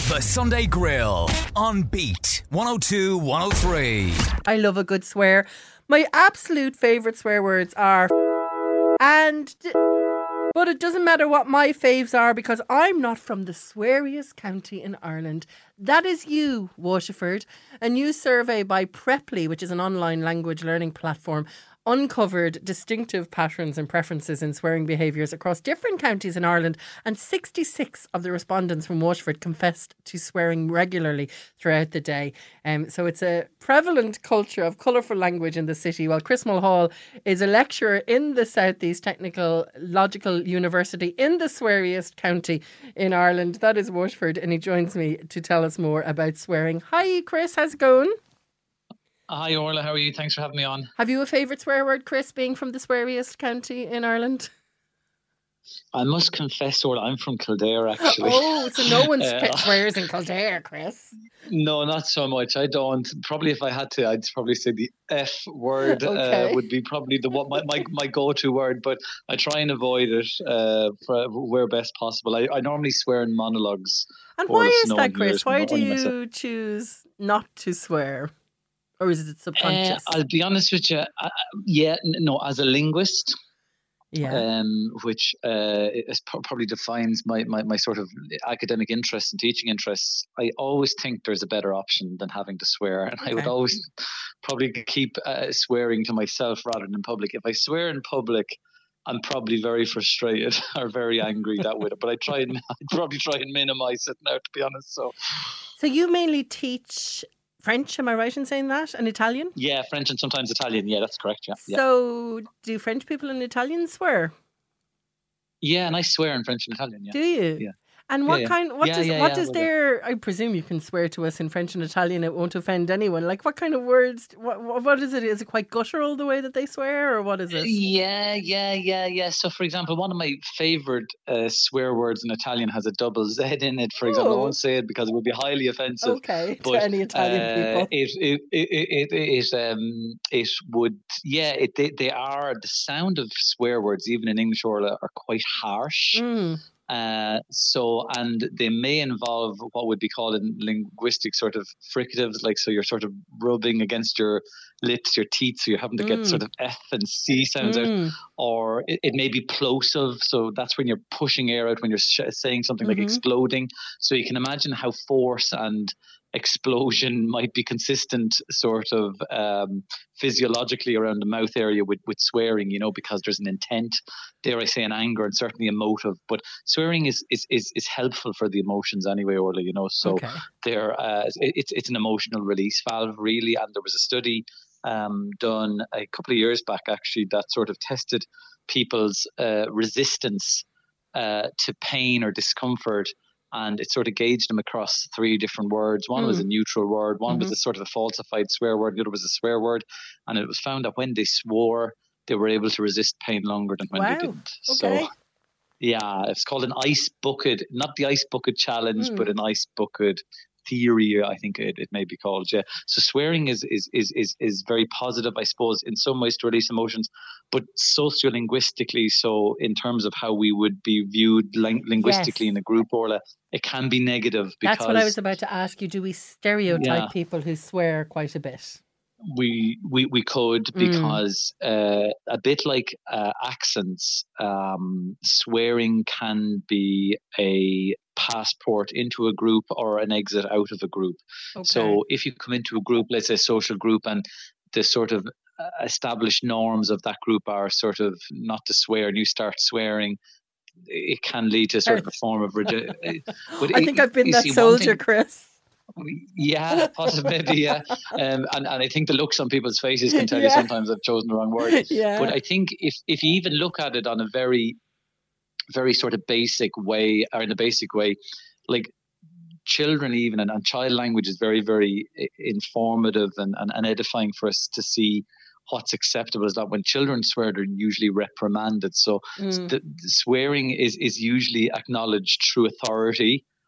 The Sunday Grill on Beat 102 103. I love a good swear. My absolute favourite swear words are but it doesn't matter what my faves are because I'm not from the sweariest county in Ireland. That is you, Waterford. A new survey by Preply, which is an online language learning platform, uncovered distinctive patterns and preferences in swearing behaviours across different counties in Ireland, and 66 of the respondents from Waterford confessed to swearing regularly throughout the day. So it's a prevalent culture of colourful language in the city. Well, Chris Mulhall is a lecturer in the South East Technological University in the sweariest county in Ireland. That is Waterford, and he joins me to tell us more about swearing. Hi Chris, how's it going? Hi Orla, how are you? Thanks for having me on. Have you a favourite swear word, Chris, being from the sweariest county in Ireland? I must confess, Orla, I'm from Kildare actually. Oh, so no one swears in Kildare, Chris? No, not so much. I don't. Probably if I had to, I'd probably say the F word would be probably my go-to word, but I try and avoid it where best possible. I normally swear in monologues. And why is that, Chris? Why do you choose not to swear? Or is it subconscious? I'll be honest with you. As a linguist, which probably defines my sort of academic interests and teaching interests, I always think there's a better option than having to swear. And I would always probably keep swearing to myself rather than in public. If I swear in public, I'm probably very frustrated or very angry that way. But I'd probably try and minimize it now, to be honest. So you mainly teach French, am I right in saying that? And Italian? Yeah, French and sometimes Italian. Yeah, that's correct. Yeah. So do French people and Italians swear? Yeah, and I swear in French and Italian. Yeah. Do you? Yeah. And what I presume you can swear to us in French and Italian, it won't offend anyone. Like what kind of words, what is it? Is it quite guttural the way that they swear, or what is it? Yeah. So for example, one of my favourite swear words in Italian has a double Z in it, for example. I won't say it because it would be highly offensive. Okay, to any Italian people. They are, the sound of swear words, even in English, Orla, are quite harsh. And they may involve what would be called in linguistic sort of fricatives, like so you're sort of rubbing against your lips, your teeth, so you're having to get sort of F and C sounds out, or it may be plosive, so that's when you're pushing air out when you're saying something like exploding. So you can imagine how force and explosion might be consistent sort of physiologically around the mouth area with swearing, because there's an intent, dare I say, an anger and certainly a motive. But swearing is helpful for the emotions anyway, Orla, so it's an emotional release valve really. And there was a study done a couple of years back actually that sort of tested people's resistance to pain or discomfort. And it sort of gauged them across three different words. One was a neutral word. One was a sort of a falsified swear word. The other was a swear word. And it was found that when they swore, they were able to resist pain longer than when they didn't. Okay. So, yeah, it's called an ice bucket, not the ice bucket challenge, but an ice bucket theory, I think it may be called. Yeah. So swearing is very positive, I suppose, in some ways to release emotions, but sociolinguistically, so in terms of how we would be viewed linguistically in a group, Orla, it can be negative. Because that's what I was about to ask you. Do we stereotype people who swear quite a bit? We could, because a bit like accents, swearing can be a passport into a group or an exit out of a group. Okay. So if you come into a group, let's say a social group, and the sort of established norms of that group are sort of not to swear, and you start swearing, it can lead to sort of a form of rejection. I think I've been that soldier, Chris. Yeah, possibly, maybe, yeah. And I think the looks on people's faces can tell you sometimes I've chosen the wrong word. Yeah. But I think if you even look at it on a very, very sort of basic way, or in a basic way, like children even, and child language is very, very informative and edifying for us to see what's acceptable. Is that when children swear, they're usually reprimanded. So the swearing is usually acknowledged through authority,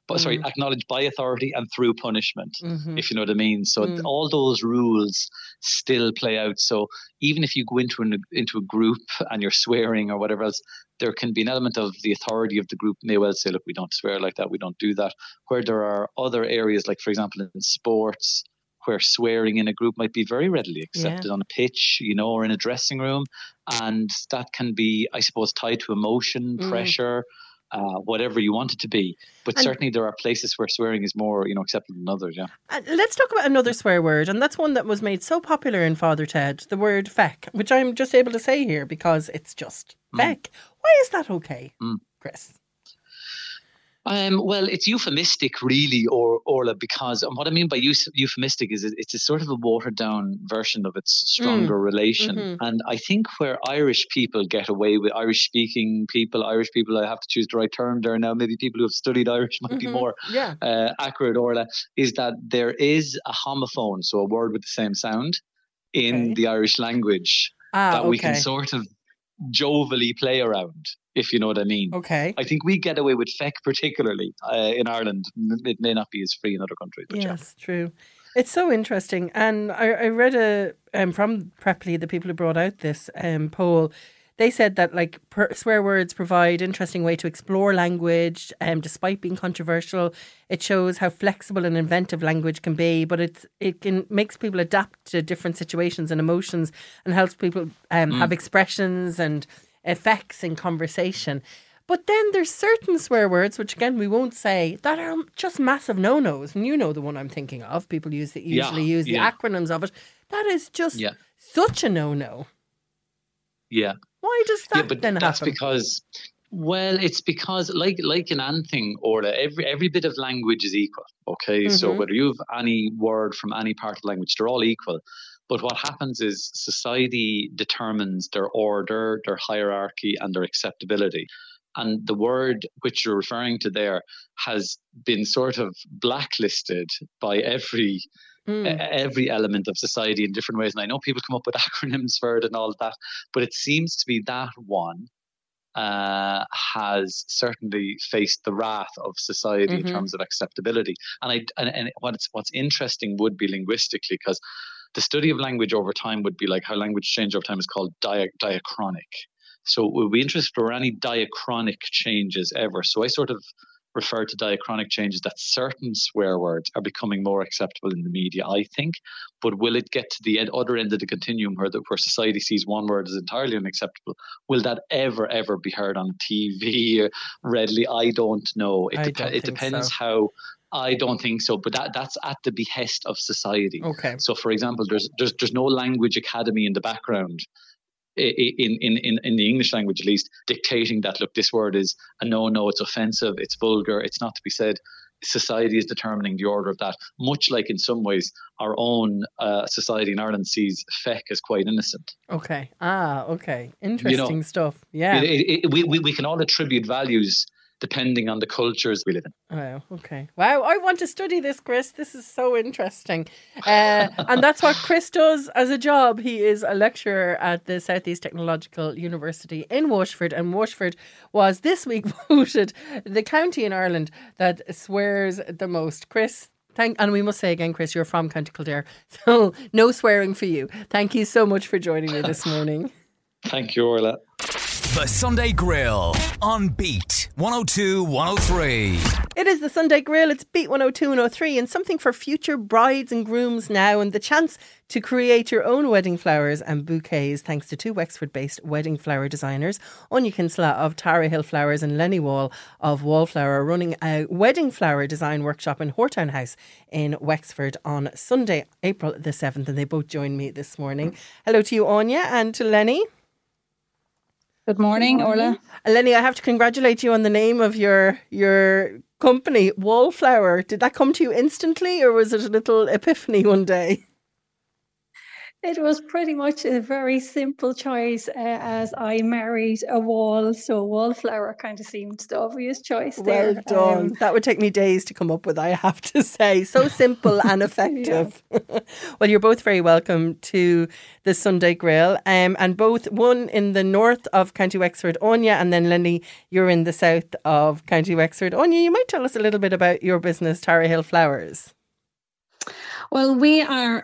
acknowledged by authority and through punishment, if you know what I mean. So all those rules still play out. So even if you go into a group and you're swearing or whatever else, there can be an element of the authority of the group may well say, look, we don't swear like that, we don't do that. Where there are other areas, like for example in sports, where swearing in a group might be very readily accepted on a pitch, or in a dressing room. And that can be, I suppose, tied to emotion, pressure, whatever you want it to be. But certainly there are places where swearing is more, acceptable than others, yeah. Let's talk about another swear word, and that's one that was made so popular in Father Ted, the word feck, which I'm just able to say here because it's just feck. Why is that okay, Chris? Well, it's euphemistic, really, Orla, because what I mean by euphemistic is it's a sort of a watered down version of its stronger relation. And I think where Irish people get away with, Irish people, I have to choose the right term there now, maybe people who have studied Irish might be more accurate, Orla, is that there is a homophone, so a word with the same sound in the Irish language that we can sort of jovially play around, if you know what I mean. Okay. I think we get away with feck particularly in Ireland. It may not be as free in other countries. But yes, true. It's so interesting. And I read from Preply, the people who brought out this poll, they said that swear words provide interesting way to explore language. Despite being controversial, it shows how flexible and inventive language can be. But it makes people adapt to different situations and emotions, and helps people have expressions and effects in conversation. But then there's certain swear words, which again we won't say, that are just massive no-nos. And you know the one I'm thinking of. People usually use the acronyms of it. That is just such a no-no. Yeah. Why does that but then that's happen? It's because like in anything, Orla, every bit of language is equal. Okay, so whether you have any word from any part of the language, they're all equal. But what happens is society determines their order, their hierarchy, and their acceptability. And the word which you're referring to there has been sort of blacklisted by every element of society in different ways. And I know people come up with acronyms for it and all of that, but it seems to be that one has certainly faced the wrath of society in terms of acceptability. And what's interesting would be linguistically, because the study of language over time would be like how language change over time is called diachronic. So we'll be interested if there are any diachronic changes ever. So I sort of refer to diachronic changes that certain swear words are becoming more acceptable in the media, I think. But will it get to the other end of the continuum where society sees one word as entirely unacceptable? Will that ever be heard on TV readily? I don't know. It depends how. I don't think so, but that's at the behest of society. Okay. So, for example, there's no language academy in the background, in the English language at least, dictating that, look, this word is a no, it's offensive, it's vulgar, it's not to be said. Society is determining the order of that, much like in some ways our own society in Ireland sees feck as quite innocent. Okay. Okay. Interesting stuff. Yeah. We can all attribute values depending on the cultures we live in. Oh, okay. Wow, I want to study this, Chris. This is so interesting. And that's what Chris does as a job. He is a lecturer at the South East Technological University in Waterford, and Waterford was this week voted the county in Ireland that swears the most. Chris, and we must say again, Chris, you're from County Kildare, so no swearing for you. Thank you so much for joining me this morning. Thank you, Orla. The Sunday Grill on Beat 102 103. It is the Sunday Grill. It's Beat 102 103, and something for future brides and grooms now, and the chance to create your own wedding flowers and bouquets thanks to two Wexford-based wedding flower designers, Anya Kinsella of Tara Hill Flowers and Lenny Wall of Wallflower, running a wedding flower design workshop in Hortown House in Wexford on Sunday, April the 7th, and they both joined me this morning. Hello to you, Anya, and to Lenny. Good morning, Orla. Lenny, I have to congratulate you on the name of your company, Wallflower. Did that come to you instantly, or was it a little epiphany one day? It was pretty much a very simple choice as I married a wall. So wallflower kind of seemed the obvious choice Well there. done. That would take me days to come up with, I have to say. So simple and effective. Well, you're both very welcome to the Sunday Grill. And both, one in the north of County Wexford, Anya, and then Lenny, you're in the south of County Wexford. Anya, you might tell us a little bit about your business, Tara Hill Flowers. Well, we are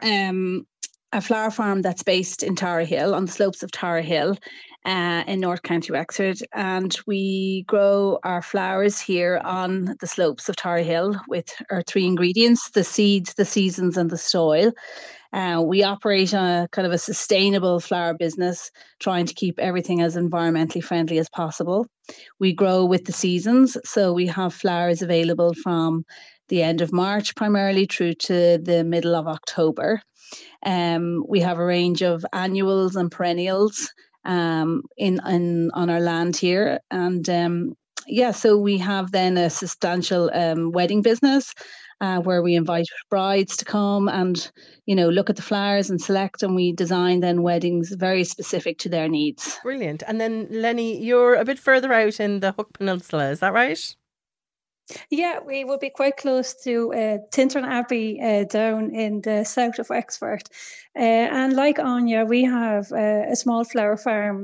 a flower farm that's based in Tara Hill, on the slopes of Tara Hill in North County Wexford. And we grow our flowers here on the slopes of Tara Hill with our three ingredients: the seeds, the seasons, and the soil. We operate a kind of a sustainable flower business, trying to keep everything as environmentally friendly as possible. We grow with the seasons, so we have flowers available from the end of March primarily through to the middle of October. We have a range of annuals and perennials on our land here, and so we have then a substantial wedding business where we invite brides to come and look at the flowers and select, and we design then weddings very specific to their needs. Brilliant. And then Lenny, you're a bit further out in the Hook Peninsula, is that right? Yeah, we will be quite close to Tintern Abbey down in the south of Wexford. And like Anya, we have a small flower farm.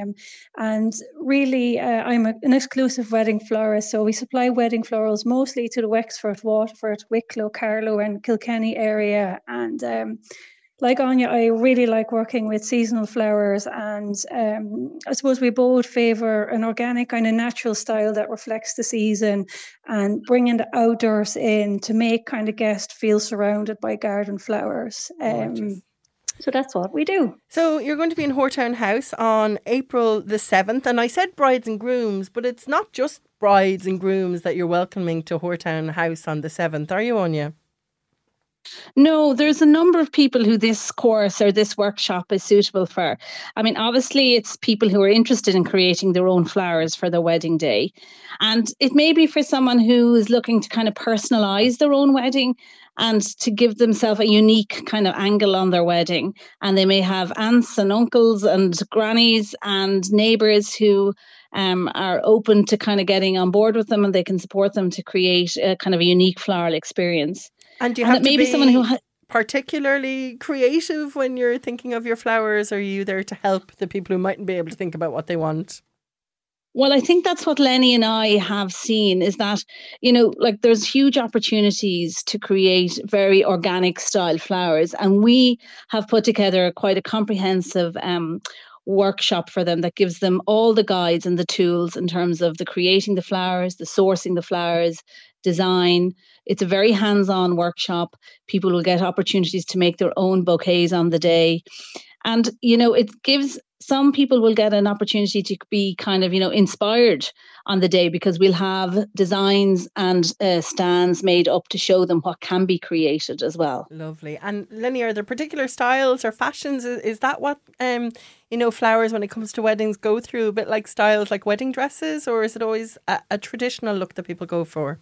And really, I'm an exclusive wedding florist. So we supply wedding florals mostly to the Wexford, Waterford, Wicklow, Carlow and Kilkenny area. And like Anya, I really like working with seasonal flowers, and I suppose we both favour an organic kind of natural style that reflects the season and bringing the outdoors in to make kind of guests feel surrounded by garden flowers. So that's what we do. So you're going to be in Hortown House on April the 7th, and I said brides and grooms, but it's not just brides and grooms that you're welcoming to Hortown House on the 7th, are you, Anya? No, there's a number of people who this course or this workshop is suitable for. I mean, obviously, it's people who are interested in creating their own flowers for their wedding day. And it may be for someone who is looking to kind of personalize their own wedding and to give themselves a unique kind of angle on their wedding. And they may have aunts and uncles and grannies and neighbours who are open to kind of getting on board with them, and they can support them to create a kind of a unique floral experience. And do you have to be someone who particularly creative when you're thinking of your flowers? Or are you there to help the people who mightn't be able to think about what they want? Well, I think that's what Lenny and I have seen, is that, there's huge opportunities to create very organic style flowers. And we have put together quite a comprehensive workshop for them that gives them all the guides and the tools in terms of the creating the flowers, the sourcing the flowers, design. It's a very hands-on workshop. People will get opportunities to make their own bouquets on the day. And, it gives some people will get an opportunity to be kind of, inspired on the day, because we'll have designs and stands made up to show them what can be created as well. Lovely. And Lenny, are there particular styles or fashions? Is that what, flowers when it comes to weddings go through, a bit like styles like wedding dresses, or is it always a traditional look that people go for?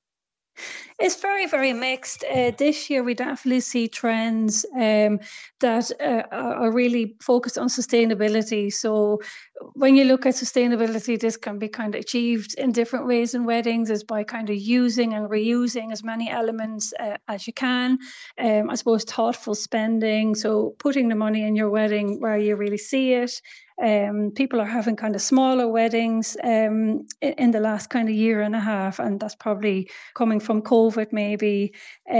It's very, very mixed. This year, we definitely see trends that are really focused on sustainability. So when you look at sustainability, this can be kind of achieved in different ways in weddings, is by kind of using and reusing as many elements as you can. I suppose thoughtful spending, so putting the money in your wedding where you really see it. People are having kind of smaller weddings in the last kind of year and a half, and that's probably coming from COVID maybe.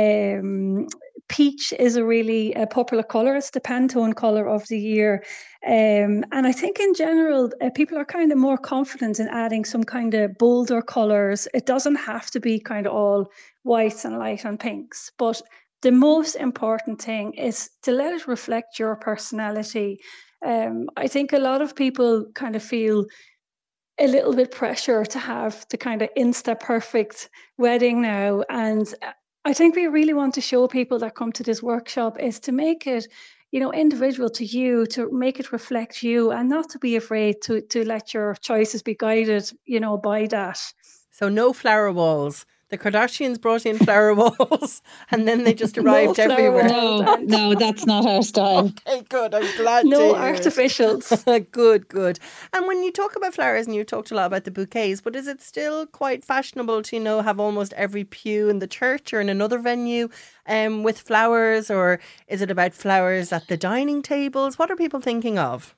Peach is a really popular colour. It's the Pantone colour of the year. And I think in general, people are kind of more confident in adding some kind of bolder colours. It doesn't have to be kind of all whites and light and pinks, but the most important thing is to let it reflect your personality. I think a lot of people kind of feel a little bit pressure to have the kind of insta perfect wedding now. And I think we really want to show people that come to this workshop is to make it, individual to you, to make it reflect you, and not to be afraid to let your choices be guided, by that. So no flower walls. The Kardashians brought in flower walls and then they just arrived everywhere. No, that's not our style. Okay, good. I'm glad to No hear it. artificials. Good. And when you talk about flowers, and you talked a lot about the bouquets, but is it still quite fashionable to, have almost every pew in the church or in another venue with flowers? Or is it about flowers at the dining tables? What are people thinking of?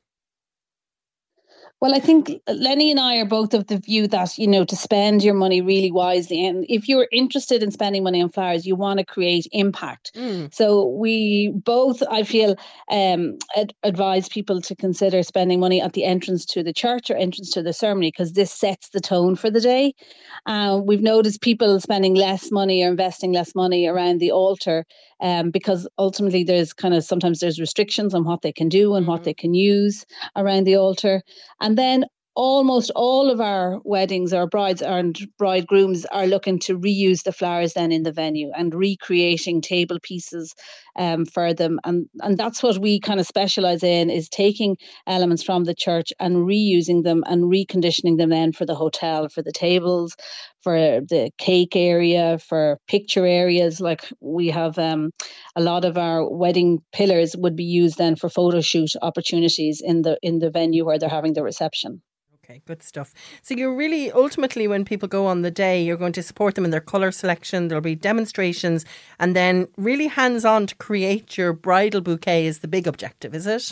Well, I think Lenny and I are both of the view that, to spend your money really wisely. And if you're interested in spending money on flowers, you want to create impact. So we both, I feel, advise people to consider spending money at the entrance to the church or entrance to the ceremony, because this sets the tone for the day. We've noticed people spending less money or investing less money around the altar because ultimately sometimes there's restrictions on what they can do and what they can use around the altar. And then almost all of our weddings, our brides and bridegrooms are looking to reuse the flowers then in the venue and recreating table pieces for them. And that's what we kind of specialise in, is taking elements from the church and reusing them and reconditioning them then for the hotel, for the tables, for the cake area, for picture areas. Like we have a lot of our wedding pillars would be used then for photo shoot opportunities in the venue where they're having the reception. Okay, good stuff. So you're really, ultimately, when people go on the day, you're going to support them in their colour selection. There'll be demonstrations, and then really hands-on to create your bridal bouquet is the big objective, is it?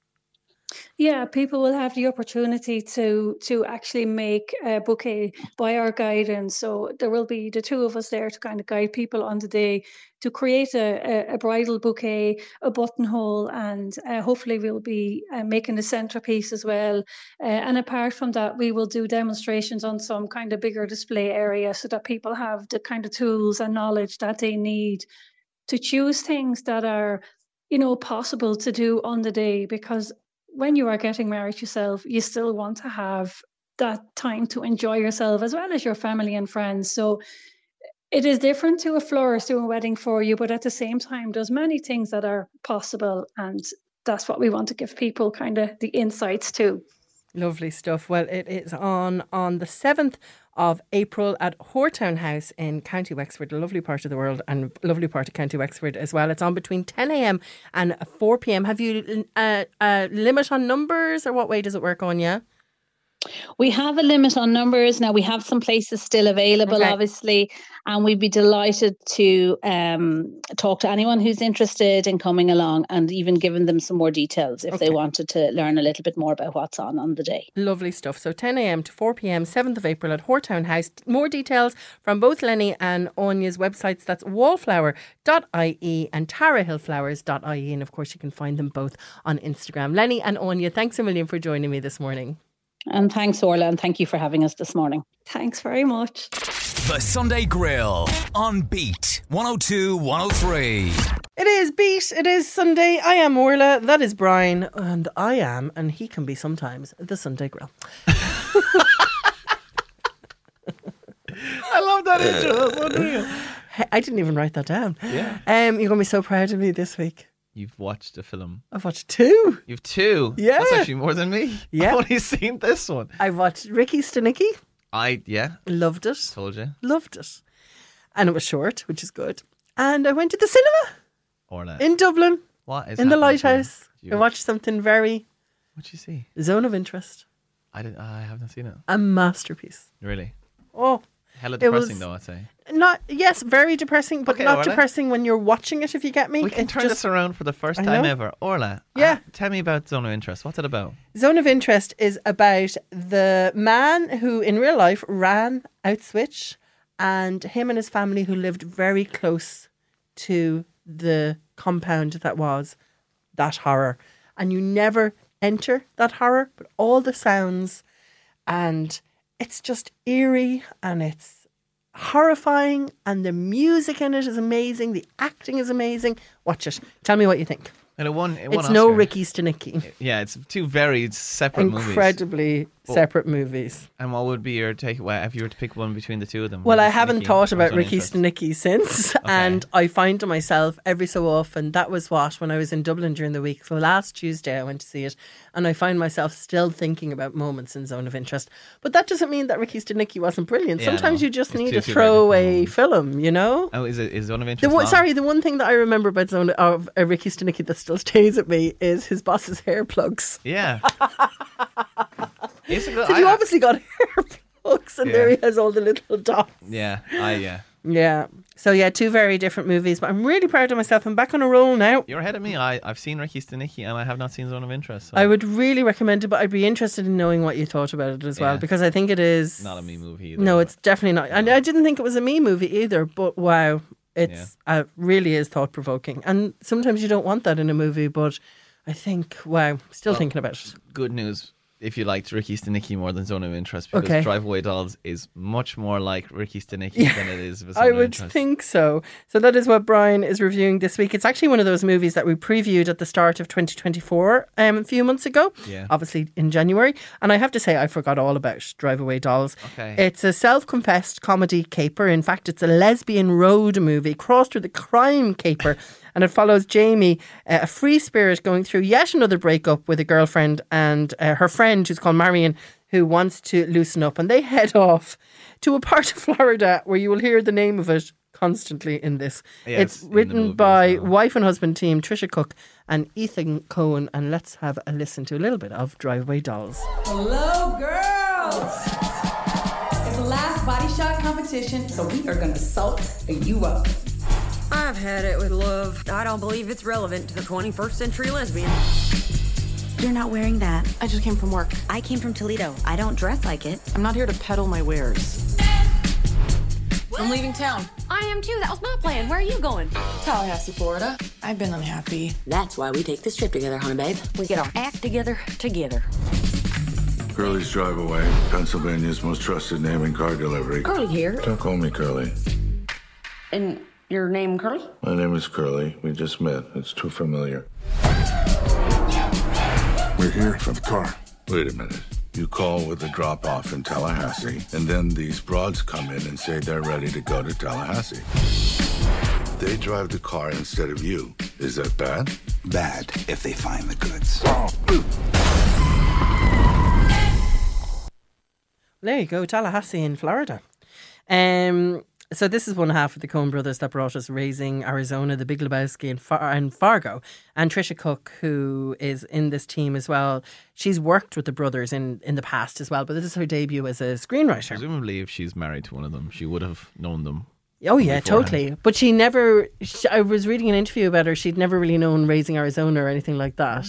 Yeah, people will have the opportunity to actually make a bouquet by our guidance. So there will be the two of us there to kind of guide people on the day to create a bridal bouquet, a buttonhole, and hopefully we'll be making a centerpiece as well. And apart from that, we will do demonstrations on some kind of bigger display area so that people have the kind of tools and knowledge that they need to choose things that are, possible to do on the day, because when you are getting married yourself, you still want to have that time to enjoy yourself as well as your family and friends. So it is different to a florist doing a wedding for you, but at the same time, there's many things that are possible, and that's what we want to give people kind of the insights to. Lovely stuff. Well, it is on the 7th of April at Hortown House in County Wexford, a lovely part of the world and a lovely part of County Wexford as well. It's on between 10 a.m. and 4 p.m. Have you a limit on numbers, or what way does it work, Anya? We have a limit on numbers. Now, we have some places still available, obviously, and we'd be delighted to talk to anyone who's interested in coming along and even giving them some more details if they wanted to learn a little bit more about what's on the day. Lovely stuff. So 10 a.m. to 4 p.m, 7th of April at Hortown House. More details from both Lenny and Anya's websites. That's wallflower.ie and tarahillflowers.ie. And of course, you can find them both on Instagram. Lenny and Anya, thanks a million for joining me this morning. And thanks, Orla, and thank you for having us this morning. Thanks very much. The Sunday Grill on Beat 102 103. It is Beat. It is Sunday. I am Orla. That is Brian. And I am, and he can be sometimes, the Sunday Grill. I love that intro. That's unreal. I didn't even write that down. Yeah. You're going to be so proud of me this week. You've watched a film. I've watched 2. You've 2? Yeah. That's actually more than me. Yeah. I've only seen this one. I watched Ricky Stenicki. Loved it. Told you. Loved it. And it was short, which is good. And I went to the cinema. Orla. In Dublin. What is in the happening to you? Lighthouse. I watched something very... What'd you see? Zone of Interest. I haven't seen it. A masterpiece. Really? Oh. Hella depressing though, I'd say. Yes, very depressing, but not depressing when you're watching it, if you get me. We can turn this around for the first time ever. Orla, tell me about Zone of Interest. What's it about? Zone of Interest is about the man who in real life ran Outswitch, and him and his family who lived very close to the compound that was that horror. And you never enter that horror, but all the sounds, and it's just eerie and it's horrifying, and the music in it is amazing. The acting is amazing. Watch it. Tell me what you think. And it won it's Oscar. no Ricky Stenicki. Yeah, it's 2 very separate movies. Incredibly separate movies. And what would be your takeaway if you were to pick one between the two of them? Well, I haven't thought about Ricky Stenicki since, and I find to myself every so often, that was when I was in Dublin during the week. So last Tuesday I went to see it, and I find myself still thinking about moments in Zone of Interest. But that doesn't mean that Ricky Stenicki wasn't brilliant. Sometimes you just need a throwaway film, you know? Oh, is Zone of Interest? The one thing that I remember about Ricky Stenicki that still stays with me is his boss's hair plugs. Yeah. So you obviously got hair plugs, and there he has all the little dots. Yeah, Yeah. So yeah, two very different movies, but I'm really proud of myself. I'm back on a roll now. You're ahead of me. I've seen Ricky Stenicki and I have not seen Zone of Interest. So. I would really recommend it, but I'd be interested in knowing what you thought about it as well, because I think it is not a me movie either. No, it's definitely not. And I didn't think it was a me movie either, but wow, it's really is thought provoking. And sometimes you don't want that in a movie, but I think still thinking about it. Good news. If you liked Ricky Stenicki more than Zone of Interest, because Drive Away Dolls is much more like Ricky Stenicki than it is Zone of Interest. I would think so. So that is what Brian is reviewing this week. It's actually one of those movies that we previewed at the start of 2024 a few months ago, obviously in January. And I have to say, I forgot all about Drive Away Dolls. Okay. It's a self-confessed comedy caper. In fact, it's a lesbian road movie crossed with a crime caper. And it follows Jamie, a free spirit, going through yet another breakup with a girlfriend and her friend, who's called Marion, who wants to loosen up. And they head off to a part of Florida where you will hear the name of it constantly in this. It's written by wife and husband team Trisha Cook and Ethan Cohen. And let's have a listen to a little bit of Drive Away Dolls. Hello, girls! It's the last body shot competition, so we are going to salt you up. I've had it with love. I don't believe it's relevant to the 21st century lesbian. You're not wearing that. I just came from work. I came from Toledo. I don't dress like it. I'm not here to peddle my wares. I'm leaving town. I am too. That was my plan. Where are you going? Tallahassee, Florida. I've been unhappy. That's why we take this trip together, honey babe. We get our act together. Curly's Drive Away, Pennsylvania's most trusted name in car delivery. Curly here. Don't call me Curly. And your name, Curly? My name is Curly. We just met. It's too familiar. We're here for the car. Wait a minute. You call with a drop-off in Tallahassee, and then these broads come in and say they're ready to go to Tallahassee. They drive the car instead of you. Is that bad? Bad if they find the goods. There you go, Tallahassee in Florida. So this is one half of the Coen brothers that brought us Raising Arizona, The Big Lebowski and Fargo. And Trisha Cook, who is in this team as well, she's worked with the brothers in the past as well, but this is her debut as a screenwriter. Presumably if she's married to one of them, she would have known them. Oh yeah, totally. But I was reading an interview about her, she'd never really known Raising Arizona or anything like that.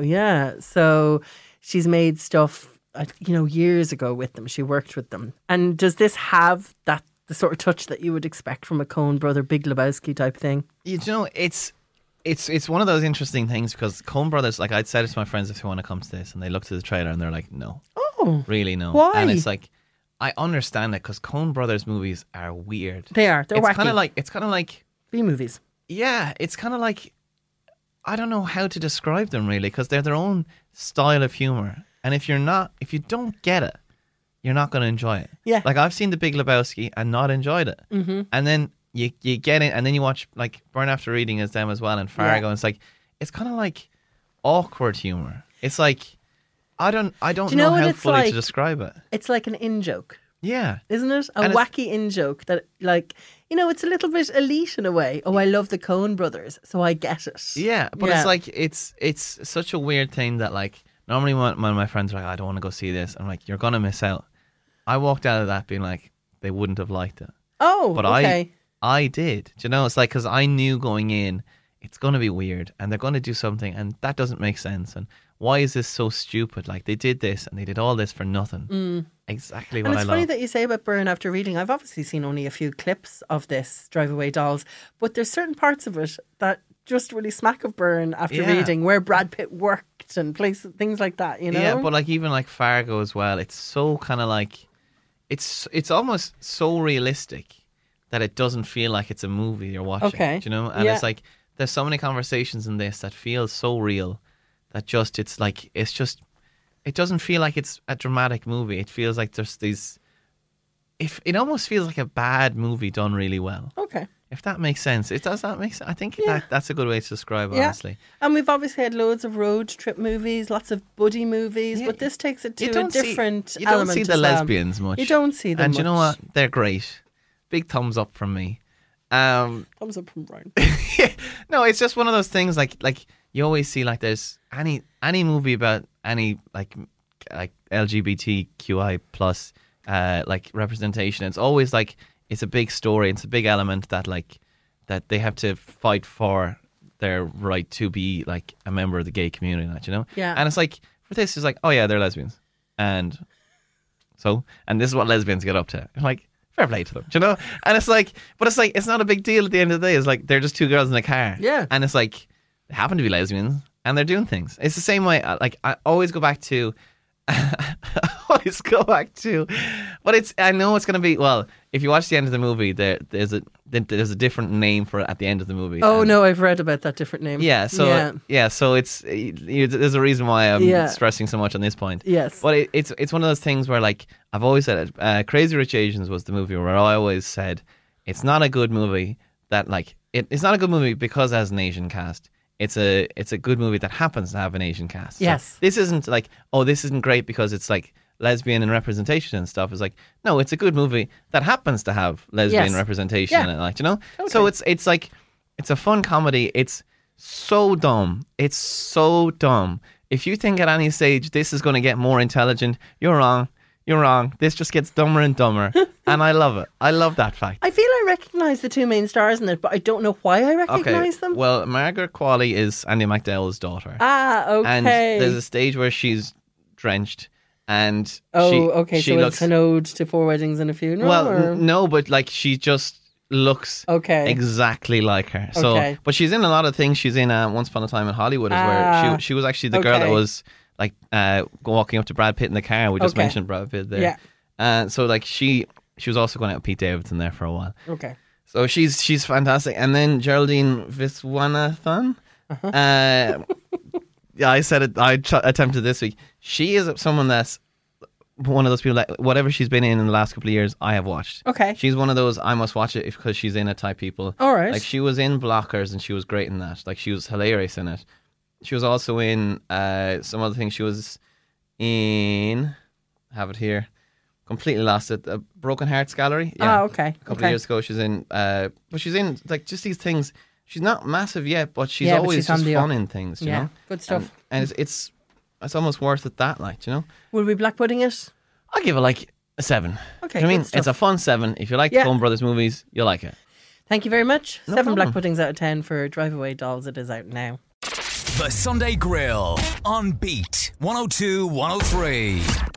So she's made stuff, years ago with them. She worked with them. And does this have the sort of touch that you would expect from a Coen brother, Big Lebowski type thing? It's one of those interesting things because Coen brothers, like I'd said it to my friends if they want to come to this, and they looked at the trailer and they're like, no. Oh. Really, no. Why? And it's like, I understand it because Coen brothers movies are weird. They are. They're wacky. It's kind of like B-movies. Yeah, it's kind of like, I don't know how to describe them really because they're their own style of humour. And if you don't get it, you're not going to enjoy it. Yeah. Like I've seen The Big Lebowski and not enjoyed it. Mm-hmm. And then you get it and then you watch like Burn After Reading as them as well and Fargo. And it's kind of like awkward humour. It's like, I don't know how fully to describe it. It's like an in-joke. Yeah. Isn't it? A wacky in-joke that it's a little bit elite in a way. Oh, I love the Coen brothers, so I get it. Yeah. But it's like, it's such a weird thing that like, normally when my friends are like, I don't want to go see this. I'm like, you're going to miss out. I walked out of that being like, they wouldn't have liked it. Oh, but okay. I did. Do you know, it's like, because I knew going in, it's going to be weird and they're going to do something and that doesn't make sense. And why is this so stupid? Like, they did this and they did all this for nothing. Exactly what I love. And it's funny that you say about Burn After Reading. I've obviously seen only a few clips of this, Drive Away Dolls, but there's certain parts of it that just really smack of Burn After Reading, where Brad Pitt worked and places, things like that, Yeah, but like even like Fargo as well, it's so kind of like, it's almost so realistic that it doesn't feel like it's a movie you're watching. Okay. Do you know? And it's like, there's so many conversations in this that feel so real that it's just it doesn't feel like it's a dramatic movie. It feels like there's these. It almost feels like a bad movie done really well. Okay. If that makes sense. Does that make sense? I think that's a good way to describe it, Yeah. honestly. And we've obviously had loads of road trip movies, lots of buddy movies, but this takes it to a different element. You don't see the lesbians much. You don't see them and much. you know what? They're great. Big thumbs up from me. Thumbs up from Brian. No, it's just one of those things like you always see like there's any movie about any like LGBTQI plus like representation. It's always like it's a big story. It's a big element that they have to fight for their right to be like a member of the gay community. You know, Yeah. And it's like for this, it's like, oh yeah, they're lesbians, and this is what lesbians get up to. I'm like, fair play to them, do you know? And it's like, but it's like, it's not a big deal at the end of the day. It's like, they're just two girls in a car. Yeah. And it's like, they happen to be lesbians and they're doing things. It's the same way, like, I always go back to, but I know it's going to be, well, if you watch the end of the movie, there's a different name for it at the end of the movie. Oh, no, I've read about that different name. Yeah, so it's there's a reason why I'm stressing so much on this point. Yes, but it's one of those things where, like, I've always said it. Crazy Rich Asians was the movie where I always said it's not a good movie that like it's not a good movie because it has an Asian cast. It's a good movie that happens to have an Asian cast. Yes, so this isn't like, oh, this isn't great because it's like lesbian and representation and stuff. It's like, no, it's a good movie that happens to have lesbian representation in it, like, you know. Okay. So it's like, it's a fun comedy. It's so dumb. It's so dumb. If you think at any stage this is going to get more intelligent, you're wrong. You're wrong. This just gets dumber and dumber. And I love it. I love that fact. I feel I recognise the two main stars in it, but I don't know why I recognise them. Well, Margaret Qualley is Andy McDowell's daughter. Ah, okay. And there's a stage where she's drenched and so she looks, it's an ode to Four Weddings and a Funeral? Well, no, but like she just looks exactly like her. So, but she's in a lot of things. She's in Once Upon a Time in Hollywood, where she was actually the girl that was like walking up to Brad Pitt in the car. We just mentioned Brad Pitt there. Yeah. And so like she was also going out with Pete Davidson there for a while. Okay. So she's fantastic. And then Geraldine Viswanathan. Yeah, I said it. I attempted this week. She is someone that's one of those people that whatever she's been in the last couple of years, I have watched. Okay. She's one of those I must watch it because she's in it type people. All right. Like she was in Blockers and she was great in that. Like she was hilarious in it. She was also in some other things. She was in, I have it here, completely lost it. Broken Hearts Gallery. Yeah. Oh, okay. A couple of years ago, she's in, but she's in like just these things. She's not massive yet, but she's always just fun in things. You know? Good stuff. And it's almost worth it that, like, you know. Will we black pudding it? I'll give it like a 7. Okay. You know what I mean, it's a fun 7. If you like the Coen Brothers movies, you'll like it. Thank you very much. No 7 problem. black puddings out of 10 for Drive Away Dolls. It is out now. The Sunday Grill on Beat 102 103.